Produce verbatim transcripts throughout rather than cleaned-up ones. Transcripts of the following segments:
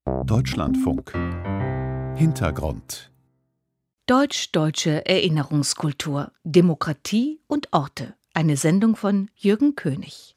Deutschlandfunk. Hintergrund. Deutsch-deutsche Erinnerungskultur, Demokratie und Orte. Eine Sendung von Jürgen König.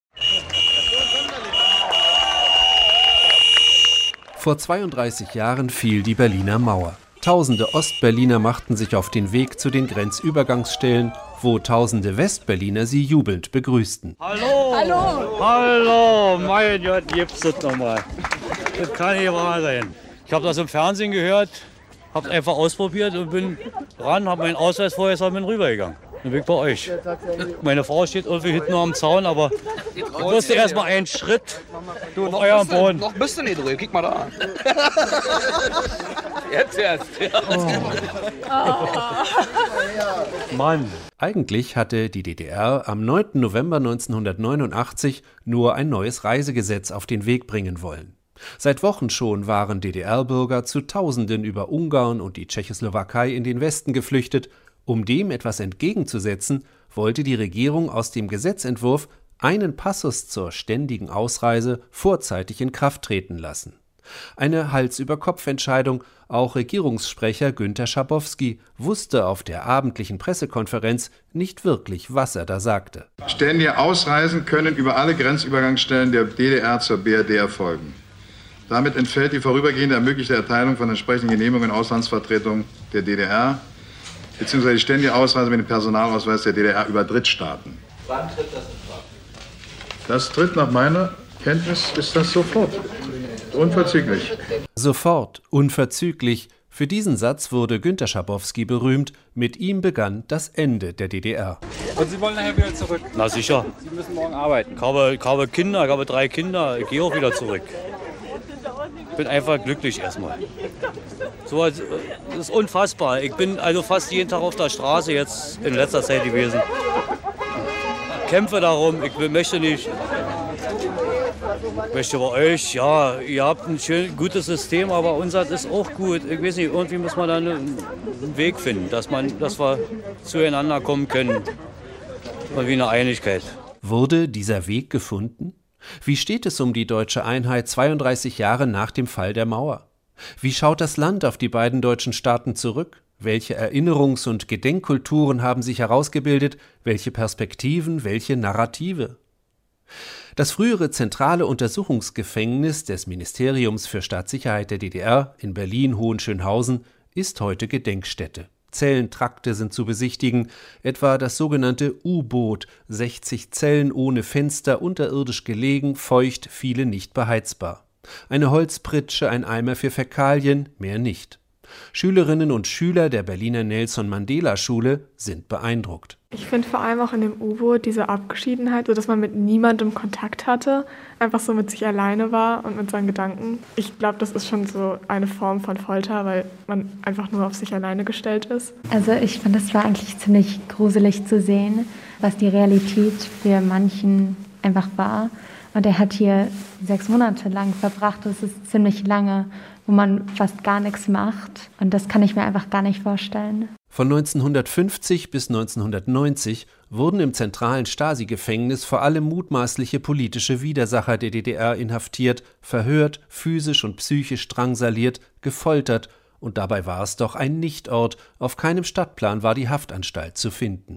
Vor zweiunddreißig Jahren fiel die Berliner Mauer. Tausende Ostberliner machten sich auf den Weg zu den Grenzübergangsstellen, wo tausende Westberliner sie jubelnd begrüßten. Hallo! Hallo! Hallo! Mein Gott, gibt's das nochmal. Das kann nicht wahr sein. Ich habe das im Fernsehen gehört, habe es einfach ausprobiert und bin ran, habe meinen Ausweis vorher und bin rübergegangen. Dann bin ich bei euch. Meine Frau steht irgendwie hinten am Zaun, aber ich musste erst mal einen Schritt du, auf eurem Boden. Noch bist du nicht drüber, guck mal da. Jetzt erst. Oh. Mann. Eigentlich hatte die D D R am neunten November neunzehnhundertneunundachtzig nur ein neues Reisegesetz auf den Weg bringen wollen. Seit Wochen schon waren D D R-Bürger zu Tausenden über Ungarn und die Tschechoslowakei in den Westen geflüchtet. Um dem etwas entgegenzusetzen, wollte die Regierung aus dem Gesetzentwurf einen Passus zur ständigen Ausreise vorzeitig in Kraft treten lassen. Eine Hals-über-Kopf-Entscheidung, auch Regierungssprecher Günter Schabowski wusste auf der abendlichen Pressekonferenz nicht wirklich, was er da sagte. Ständige Ausreisen können über alle Grenzübergangsstellen der D D R zur B R D erfolgen. Damit entfällt die vorübergehende ermöglichte Erteilung von entsprechenden Genehmigungen in Auslandsvertretungen der D D R beziehungsweise die ständige Ausreise mit dem Personalausweis der D D R über Drittstaaten. Wann tritt das in Kraft? Das tritt nach meiner Kenntnis ist das sofort. Unverzüglich. Sofort, unverzüglich. Für diesen Satz wurde Günter Schabowski berühmt. Mit ihm begann das Ende der D D R. Und Sie wollen nachher wieder zurück? Na sicher. Sie müssen morgen arbeiten. Ich habe, ich habe Kinder, ich habe drei Kinder. Ich gehe auch wieder zurück. Ich bin einfach glücklich erstmal. So, das ist unfassbar. Ich bin also fast jeden Tag auf der Straße jetzt in letzter Zeit gewesen. Ich kämpfe darum, ich möchte nicht. Ich möchte bei euch, ja, ihr habt ein schön gutes System, aber unser ist auch gut. Ich weiß nicht, irgendwie muss man da einen Weg finden, dass, man, dass wir zueinander kommen können. Und wie eine Einigkeit. Wurde dieser Weg gefunden? Wie steht es um die deutsche Einheit zweiunddreißig Jahre nach dem Fall der Mauer? Wie schaut das Land auf die beiden deutschen Staaten zurück? Welche Erinnerungs- und Gedenkkulturen haben sich herausgebildet? Welche Perspektiven, welche Narrative? Das frühere zentrale Untersuchungsgefängnis des Ministeriums für Staatssicherheit der D D R in Berlin-Hohenschönhausen ist heute Gedenkstätte. Zellentrakte sind zu besichtigen, etwa das sogenannte U-Boot, sechzig Zellen ohne Fenster, unterirdisch gelegen, feucht, viele nicht beheizbar. Eine Holzpritsche, ein Eimer für Fäkalien, mehr nicht. Schülerinnen und Schüler der Berliner Nelson-Mandela-Schule sind beeindruckt. Ich finde vor allem auch in dem U-Boot diese Abgeschiedenheit, so dass man mit niemandem Kontakt hatte, einfach so mit sich alleine war und mit seinen Gedanken. Ich glaube, das ist schon so eine Form von Folter, weil man einfach nur auf sich alleine gestellt ist. Also ich fand, es war eigentlich ziemlich gruselig zu sehen, was die Realität für manchen einfach war. Und er hat hier sechs Monate lang verbracht, das ist ziemlich lange, wo man fast gar nichts macht. Und das kann ich mir einfach gar nicht vorstellen. Von neunzehnhundertfünfzig bis neunzehnhundertneunzig wurden im zentralen Stasi-Gefängnis vor allem mutmaßliche politische Widersacher der D D R inhaftiert, verhört, physisch und psychisch drangsaliert, gefoltert. Und dabei war es doch ein Nichtort, auf keinem Stadtplan war die Haftanstalt zu finden.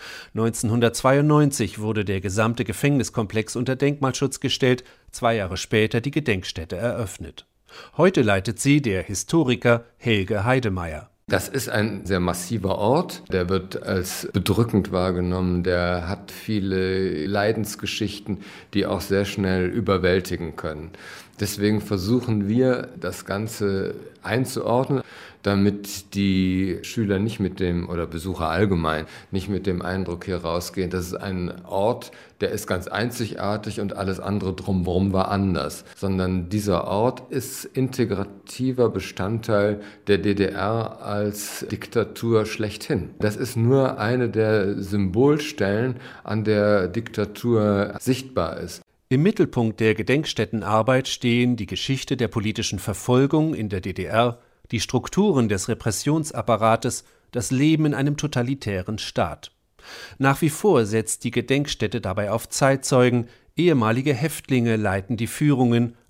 neunzehnhundertzweiundneunzig wurde der gesamte Gefängniskomplex unter Denkmalschutz gestellt, zwei Jahre später die Gedenkstätte eröffnet. Heute leitet sie der Historiker Helge Heidemeyer. Das ist ein sehr massiver Ort, der wird als bedrückend wahrgenommen, der hat viele Leidensgeschichten, die auch sehr schnell überwältigen können. Deswegen versuchen wir, das Ganze einzuordnen, damit die Schüler nicht mit dem, oder Besucher allgemein, nicht mit dem Eindruck hier rausgehen, das ist ein Ort, der ist ganz einzigartig und alles andere drumherum war anders. Sondern dieser Ort ist integrativer Bestandteil der D D R als Diktatur schlechthin. Das ist nur eine der Symbolstellen, an der Diktatur sichtbar ist. Im Mittelpunkt der Gedenkstättenarbeit stehen die Geschichte der politischen Verfolgung in der D D R, die Strukturen des Repressionsapparates, das Leben in einem totalitären Staat. Nach wie vor setzt die Gedenkstätte dabei auf Zeitzeugen, ehemalige Häftlinge leiten die Führungen,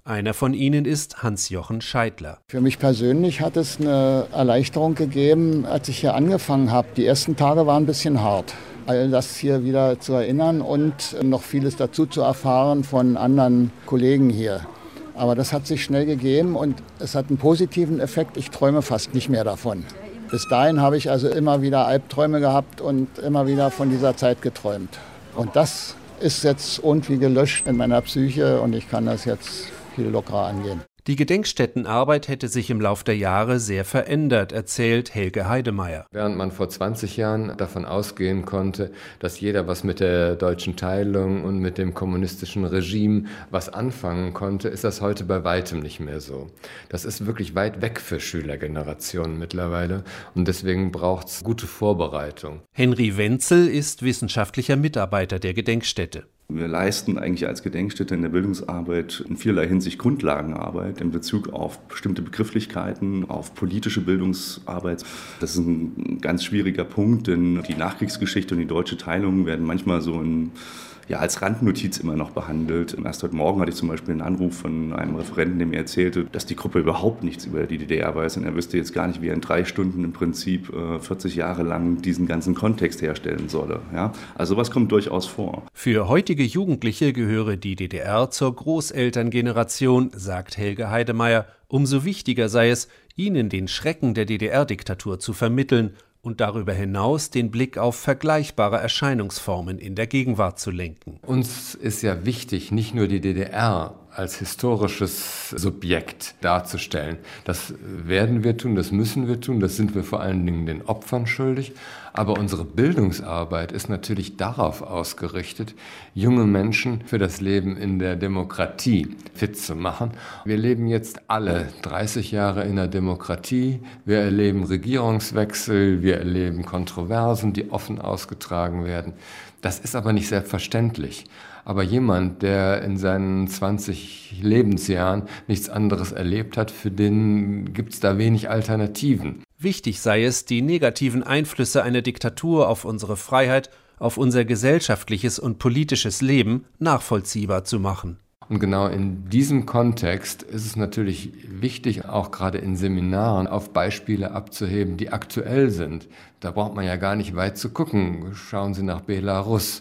Einer von ihnen ist Hans-Jochen Scheidler. Für mich persönlich hat es eine Erleichterung gegeben, als ich hier angefangen habe. Die ersten Tage waren ein bisschen hart. All das hier wieder zu erinnern und noch vieles dazu zu erfahren von anderen Kollegen hier. Aber das hat sich schnell gegeben und es hat einen positiven Effekt. Ich träume fast nicht mehr davon. Bis dahin habe ich also immer wieder Albträume gehabt und immer wieder von dieser Zeit geträumt. Und das ist jetzt irgendwie gelöscht in meiner Psyche und ich kann das jetzt viel lockerer angehen. Die Gedenkstättenarbeit hätte sich im Lauf der Jahre sehr verändert, erzählt Helge Heidemeyer. Während man vor zwanzig Jahren davon ausgehen konnte, dass jeder was mit der deutschen Teilung und mit dem kommunistischen Regime was anfangen konnte, ist das heute bei weitem nicht mehr so. Das ist wirklich weit weg für Schülergenerationen mittlerweile und deswegen braucht es gute Vorbereitung. Henry Wenzel ist wissenschaftlicher Mitarbeiter der Gedenkstätte. Wir leisten eigentlich als Gedenkstätte in der Bildungsarbeit in vielerlei Hinsicht Grundlagenarbeit in Bezug auf bestimmte Begrifflichkeiten, auf politische Bildungsarbeit. Das ist ein ganz schwieriger Punkt, denn die Nachkriegsgeschichte und die deutsche Teilung werden manchmal so in ja, als Randnotiz immer noch behandelt. Erst heute Morgen hatte ich zum Beispiel einen Anruf von einem Referenten, der mir erzählte, dass die Gruppe überhaupt nichts über die D D R weiß und er wüsste jetzt gar nicht, wie er in drei Stunden im Prinzip äh, vierzig Jahre lang diesen ganzen Kontext herstellen solle. Ja? Also sowas kommt durchaus vor. Für heutige Jugendliche gehöre die D D R zur Großelterngeneration, sagt Helge Heidemeyer. Umso wichtiger sei es, ihnen den Schrecken der D D R-Diktatur zu vermitteln und darüber hinaus den Blick auf vergleichbare Erscheinungsformen in der Gegenwart zu lenken. Uns ist ja wichtig, nicht nur die D D R als historisches Subjekt darzustellen. Das werden wir tun, das müssen wir tun, das sind wir vor allen Dingen den Opfern schuldig. Aber unsere Bildungsarbeit ist natürlich darauf ausgerichtet, junge Menschen für das Leben in der Demokratie fit zu machen. Wir leben jetzt alle dreißig Jahre in der Demokratie, wir erleben Regierungswechsel, wir erleben Kontroversen, die offen ausgetragen werden. Das ist aber nicht selbstverständlich. Aber jemand, der in seinen zwanzig Lebensjahren nichts anderes erlebt hat, für den gibt es da wenig Alternativen. Wichtig sei es, die negativen Einflüsse einer Diktatur auf unsere Freiheit, auf unser gesellschaftliches und politisches Leben nachvollziehbar zu machen. Und genau in diesem Kontext ist es natürlich wichtig, auch gerade in Seminaren auf Beispiele abzuheben, die aktuell sind. Da braucht man ja gar nicht weit zu gucken. Schauen Sie nach Belarus.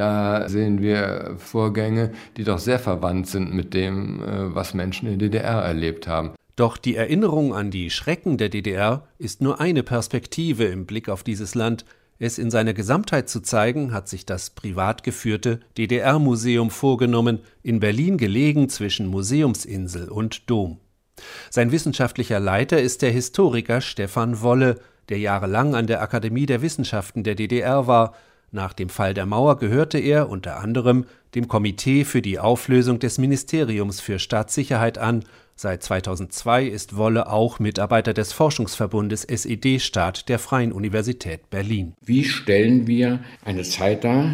Da sehen wir Vorgänge, die doch sehr verwandt sind mit dem, was Menschen in der D D R erlebt haben. Doch die Erinnerung an die Schrecken der D D R ist nur eine Perspektive im Blick auf dieses Land. Es in seiner Gesamtheit zu zeigen, hat sich das privat geführte D D R-Museum vorgenommen, in Berlin gelegen zwischen Museumsinsel und Dom. Sein wissenschaftlicher Leiter ist der Historiker Stefan Wolle, der jahrelang an der Akademie der Wissenschaften der D D R war. Nach dem Fall der Mauer gehörte er unter anderem dem Komitee für die Auflösung des Ministeriums für Staatssicherheit an. Seit zweitausendzwei ist Wolle auch Mitarbeiter des Forschungsverbundes S E D-Staat der Freien Universität Berlin. Wie stellen wir eine Zeit dar,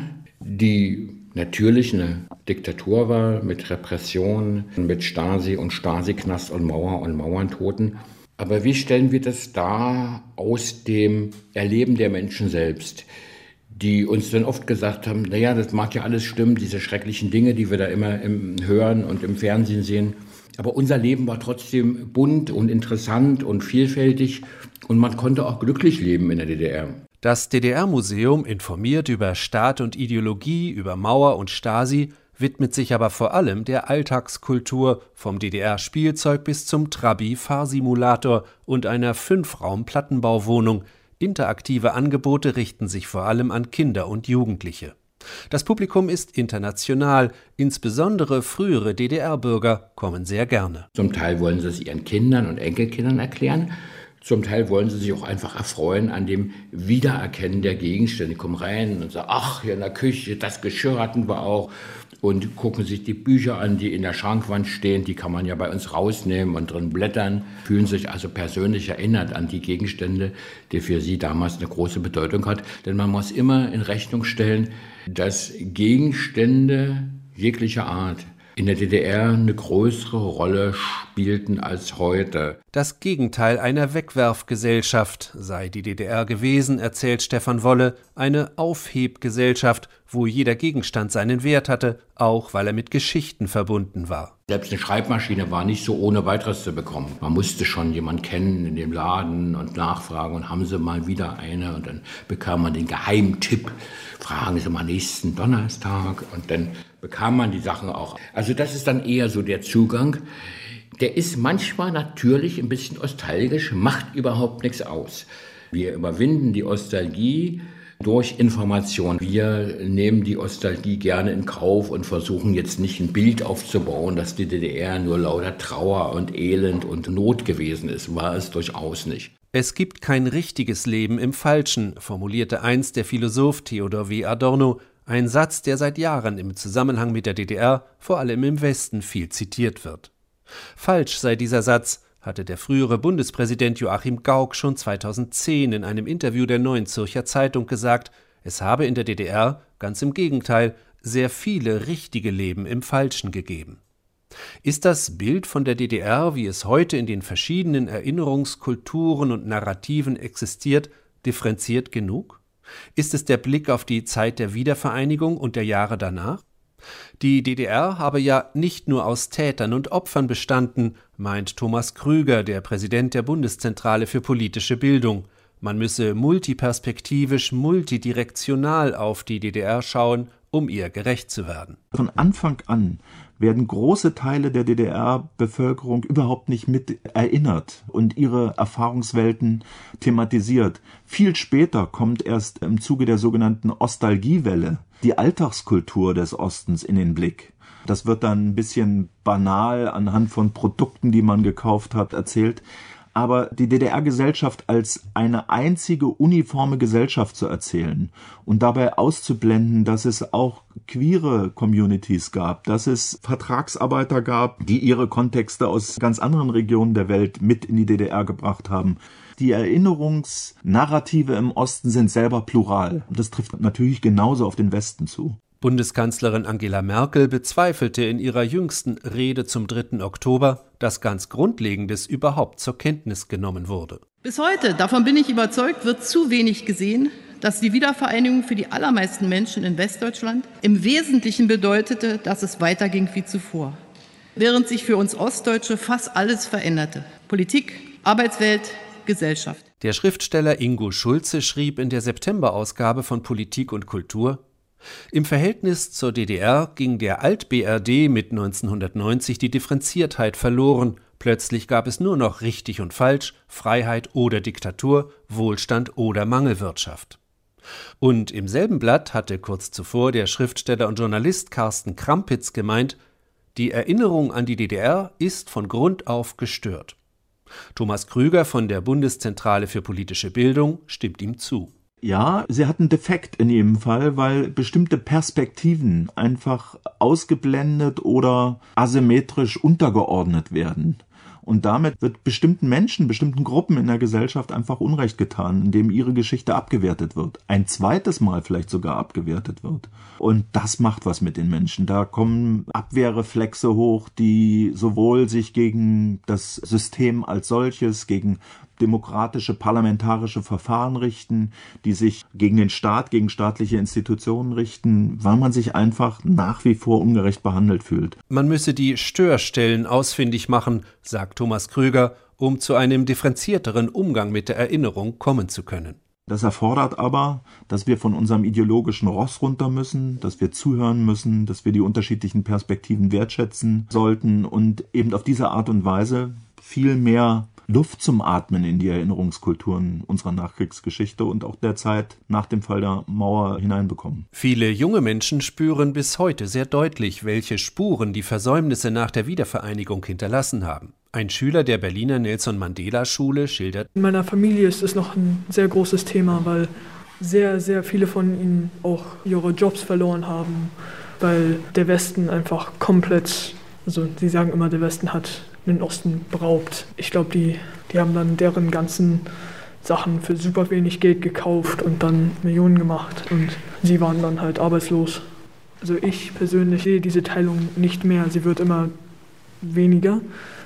die natürlich eine Diktatur war, mit Repression, mit Stasi und Stasi-Knast und Mauer und Mauerntoten. Aber wie stellen wir das dar aus dem Erleben der Menschen selbst, die uns dann oft gesagt haben, naja, das mag ja alles stimmen, diese schrecklichen Dinge, die wir da immer im Hören und im Fernsehen sehen. Aber unser Leben war trotzdem bunt und interessant und vielfältig und man konnte auch glücklich leben in der D D R. Das D D R-Museum informiert über Staat und Ideologie, über Mauer und Stasi, widmet sich aber vor allem der Alltagskultur, vom D D R-Spielzeug bis zum Trabi-Fahrsimulator und einer Fünfraum-Plattenbauwohnung. Interaktive Angebote richten sich vor allem an Kinder und Jugendliche. Das Publikum ist international, insbesondere frühere D D R-Bürger kommen sehr gerne. Zum Teil wollen sie es ihren Kindern und Enkelkindern erklären, zum Teil wollen sie sich auch einfach erfreuen an dem Wiedererkennen der Gegenstände. Die kommen rein und sagen, ach, hier in der Küche, das Geschirr hatten wir auch. Und gucken sich die Bücher an, die in der Schrankwand stehen, die kann man ja bei uns rausnehmen und drin blättern, fühlen sich also persönlich erinnert an die Gegenstände, die für sie damals eine große Bedeutung hat. Denn man muss immer in Rechnung stellen, dass Gegenstände jeglicher Art in der D D R eine größere Rolle spielen spielten als heute. Das Gegenteil einer Wegwerfgesellschaft sei die D D R gewesen, erzählt Stefan Wolle, eine Aufhebgesellschaft, wo jeder Gegenstand seinen Wert hatte, auch weil er mit Geschichten verbunden war. Selbst eine Schreibmaschine war nicht so ohne weiteres zu bekommen. Man musste schon jemanden kennen in dem Laden und nachfragen und haben sie mal wieder eine und dann bekam man den Geheimtipp, fragen Sie mal nächsten Donnerstag und dann bekam man die Sachen auch. Also das ist dann eher so der Zugang. Der ist manchmal natürlich ein bisschen nostalgisch, macht überhaupt nichts aus. Wir überwinden die Nostalgie durch Information. Wir nehmen die Nostalgie gerne in Kauf und versuchen jetzt nicht ein Bild aufzubauen, dass die D D R nur lauter Trauer und Elend und Not gewesen ist. War es durchaus nicht. Es gibt kein richtiges Leben im Falschen, formulierte einst der Philosoph Theodor W. Adorno, ein Satz, der seit Jahren im Zusammenhang mit der D D R, vor allem im Westen, viel zitiert wird. Falsch sei dieser Satz, hatte der frühere Bundespräsident Joachim Gauck schon zweitausendzehn in einem Interview der Neuen Zürcher Zeitung gesagt, es habe in der D D R, ganz im Gegenteil, sehr viele richtige Leben im Falschen gegeben. Ist das Bild von der D D R, wie es heute in den verschiedenen Erinnerungskulturen und Narrativen existiert, differenziert genug? Ist es der Blick auf die Zeit der Wiedervereinigung und der Jahre danach? Die D D R habe ja nicht nur aus Tätern und Opfern bestanden, meint Thomas Krüger, der Präsident der Bundeszentrale für politische Bildung. Man müsse multiperspektivisch, multidirektional auf die D D R schauen, um ihr gerecht zu werden. Von Anfang an werden große Teile der D D R-Bevölkerung überhaupt nicht mit erinnert und ihre Erfahrungswelten thematisiert. Viel später kommt erst im Zuge der sogenannten Ostalgiewelle die Alltagskultur des Ostens in den Blick. Das wird dann ein bisschen banal anhand von Produkten, die man gekauft hat, erzählt. Aber die D D R-Gesellschaft als eine einzige uniforme Gesellschaft zu erzählen und dabei auszublenden, dass es auch queere Communities gab, dass es Vertragsarbeiter gab, die ihre Kontexte aus ganz anderen Regionen der Welt mit in die D D R gebracht haben. Die Erinnerungsnarrative im Osten sind selber plural. Und das trifft natürlich genauso auf den Westen zu. Bundeskanzlerin Angela Merkel bezweifelte in ihrer jüngsten Rede zum dritten Oktober, dass ganz Grundlegendes überhaupt zur Kenntnis genommen wurde. Bis heute, davon bin ich überzeugt, wird zu wenig gesehen, dass die Wiedervereinigung für die allermeisten Menschen in Westdeutschland im Wesentlichen bedeutete, dass es weiterging wie zuvor. Während sich für uns Ostdeutsche fast alles veränderte. Politik, Arbeitswelt, Gesellschaft. Der Schriftsteller Ingo Schulze schrieb in der September-Ausgabe von Politik und Kultur: Im Verhältnis zur D D R ging der Alt-B R D mit neunzehnhundertneunzig die Differenziertheit verloren. Plötzlich gab es nur noch richtig und falsch, Freiheit oder Diktatur, Wohlstand oder Mangelwirtschaft. Und im selben Blatt hatte kurz zuvor der Schriftsteller und Journalist Carsten Krampitz gemeint, die Erinnerung an die D D R ist von Grund auf gestört. Thomas Krüger von der Bundeszentrale für politische Bildung stimmt ihm zu. Ja, sie hat einen Defekt in jedem Fall, weil bestimmte Perspektiven einfach ausgeblendet oder asymmetrisch untergeordnet werden. Und damit wird bestimmten Menschen, bestimmten Gruppen in der Gesellschaft einfach Unrecht getan, indem ihre Geschichte abgewertet wird. Ein zweites Mal vielleicht sogar abgewertet wird. Und das macht was mit den Menschen. Da kommen Abwehrreflexe hoch, die sowohl sich gegen das System als solches, gegen demokratische, parlamentarische Verfahren richten, die sich gegen den Staat, gegen staatliche Institutionen richten, weil man sich einfach nach wie vor ungerecht behandelt fühlt. Man müsse die Störstellen ausfindig machen, sagt Thomas Krüger, um zu einem differenzierteren Umgang mit der Erinnerung kommen zu können. Das erfordert aber, dass wir von unserem ideologischen Ross runter müssen, dass wir zuhören müssen, dass wir die unterschiedlichen Perspektiven wertschätzen sollten und eben auf diese Art und Weise viel mehr Luft zum Atmen in die Erinnerungskulturen unserer Nachkriegsgeschichte und auch der Zeit nach dem Fall der Mauer hineinbekommen. Viele junge Menschen spüren bis heute sehr deutlich, welche Spuren die Versäumnisse nach der Wiedervereinigung hinterlassen haben. Ein Schüler der Berliner Nelson-Mandela-Schule schildert: In meiner Familie ist es noch ein sehr großes Thema, weil sehr, sehr viele von ihnen auch ihre Jobs verloren haben, weil der Westen einfach komplett, also sie sagen immer, der Westen hat den Osten beraubt. Ich glaube, die, die haben dann deren ganzen Sachen für super wenig Geld gekauft und dann Millionen gemacht und sie waren dann halt arbeitslos. Also ich persönlich sehe diese Teilung nicht mehr, sie wird immer weniger.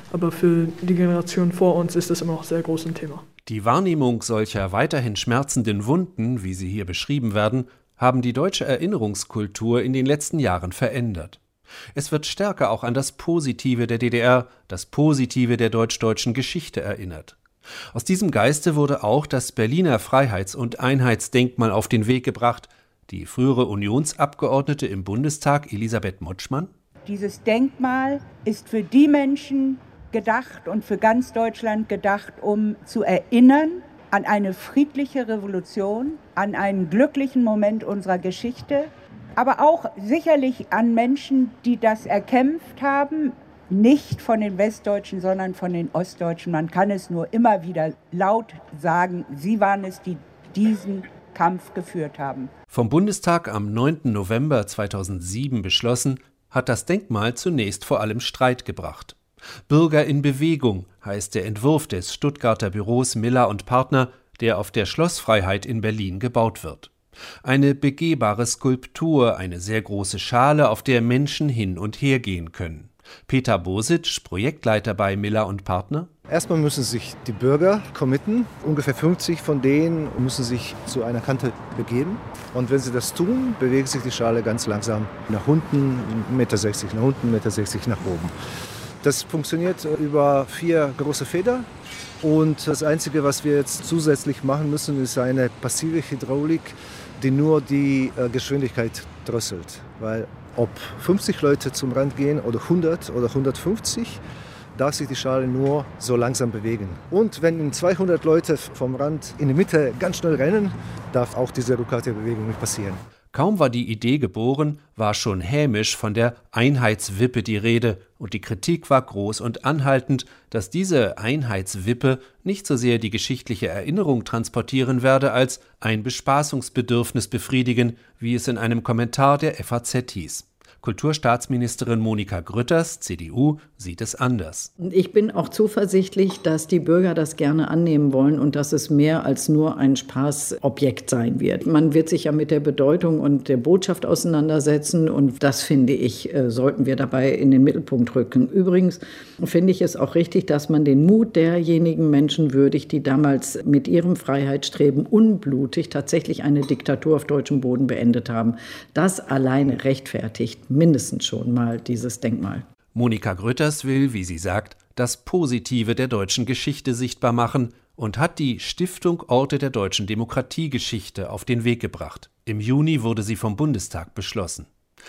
aber für die Generation vor uns ist das immer noch sehr groß ein Thema. Die Wahrnehmung solcher weiterhin schmerzenden Wunden, wie sie hier beschrieben werden, haben die deutsche Erinnerungskultur in den letzten Jahren verändert. Es wird stärker auch an das Positive der D D R, das Positive der deutsch-deutschen Geschichte erinnert. Aus diesem Geiste wurde auch das Berliner Freiheits- und Einheitsdenkmal auf den Weg gebracht. Die frühere Unionsabgeordnete im Bundestag, Elisabeth Motschmann: Dieses Denkmal ist für die Menschen gedacht und für ganz Deutschland gedacht, um zu erinnern an eine friedliche Revolution, an einen glücklichen Moment unserer Geschichte, aber auch sicherlich an Menschen, die das erkämpft haben, nicht von den Westdeutschen, sondern von den Ostdeutschen. Man kann es nur immer wieder laut sagen, sie waren es, die diesen Kampf geführt haben. Vom Bundestag am neunten November zweitausendsieben beschlossen, hat das Denkmal zunächst vor allem Streit gebracht. Bürger in Bewegung heißt der Entwurf des Stuttgarter Büros Miller und Partner, der auf der Schlossfreiheit in Berlin gebaut wird. Eine begehbare Skulptur, eine sehr große Schale, auf der Menschen hin und her gehen können. Peter Bosic, Projektleiter bei Miller und Partner: Erstmal müssen sich die Bürger committen. Ungefähr fünfzig von denen müssen sich zu einer Kante begeben. Und wenn sie das tun, bewegt sich die Schale ganz langsam nach unten, eins Komma sechzig Meter nach unten, eins Komma sechzig Meter nach oben. Das funktioniert über vier große Feder. Und das Einzige, was wir jetzt zusätzlich machen müssen, ist eine passive Hydraulik, die nur die Geschwindigkeit drosselt. Weil ob fünfzig Leute zum Rand gehen oder hundert oder hundertfünfzig, darf sich die Schale nur so langsam bewegen. Und wenn zweihundert Leute vom Rand in die Mitte ganz schnell rennen, darf auch diese rückwärtige Bewegung nicht passieren. Kaum war die Idee geboren, war schon hämisch von der Einheitswippe die Rede, und die Kritik war groß und anhaltend, dass diese Einheitswippe nicht so sehr die geschichtliche Erinnerung transportieren werde, als ein Bespaßungsbedürfnis befriedigen, wie es in einem Kommentar der F A Z hieß. Kulturstaatsministerin Monika Grütters, C D U, sieht es anders. Ich bin auch zuversichtlich, dass die Bürger das gerne annehmen wollen und dass es mehr als nur ein Spaßobjekt sein wird. Man wird sich ja mit der Bedeutung und der Botschaft auseinandersetzen, und das, finde ich, sollten wir dabei in den Mittelpunkt rücken. Übrigens finde ich es auch richtig, dass man den Mut derjenigen Menschen würdigt, die damals mit ihrem Freiheitsstreben unblutig tatsächlich eine Diktatur auf deutschem Boden beendet haben. Das alleine rechtfertigt mindestens schon mal dieses Denkmal. Monika Grütters will, wie sie sagt, das Positive der deutschen Geschichte sichtbar machen und hat die Stiftung Orte der deutschen Demokratiegeschichte auf den Weg gebracht. Im Juni wurde sie vom Bundestag beschlossen.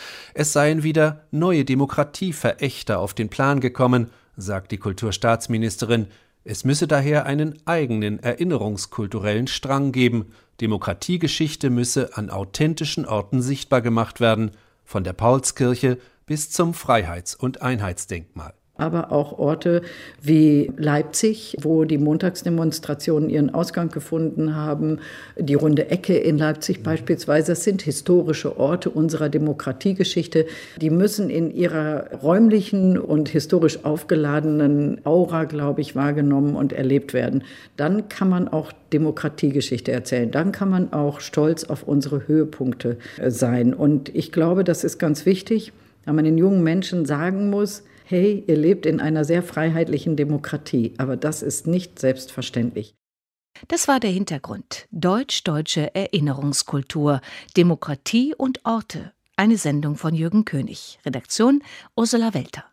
Es seien wieder neue Demokratieverächter auf den Plan gekommen, sagt die Kulturstaatsministerin. Es müsse daher einen eigenen erinnerungskulturellen Strang geben. Demokratiegeschichte müsse an authentischen Orten sichtbar gemacht werden, von der Paulskirche bis zum Freiheits- und Einheitsdenkmal. Aber auch Orte wie Leipzig, wo die Montagsdemonstrationen ihren Ausgang gefunden haben. Die Runde Ecke in Leipzig beispielsweise, das sind historische Orte unserer Demokratiegeschichte. Die müssen in ihrer räumlichen und historisch aufgeladenen Aura, glaube ich, wahrgenommen und erlebt werden. Dann kann man auch Demokratiegeschichte erzählen. Dann kann man auch stolz auf unsere Höhepunkte sein. Und ich glaube, das ist ganz wichtig, weil man den jungen Menschen sagen muss: Hey, ihr lebt in einer sehr freiheitlichen Demokratie, aber das ist nicht selbstverständlich. Das war der Hintergrund. Deutsch-deutsche Erinnerungskultur, Demokratie und Orte. Eine Sendung von Jürgen König. Redaktion Ursula Welter.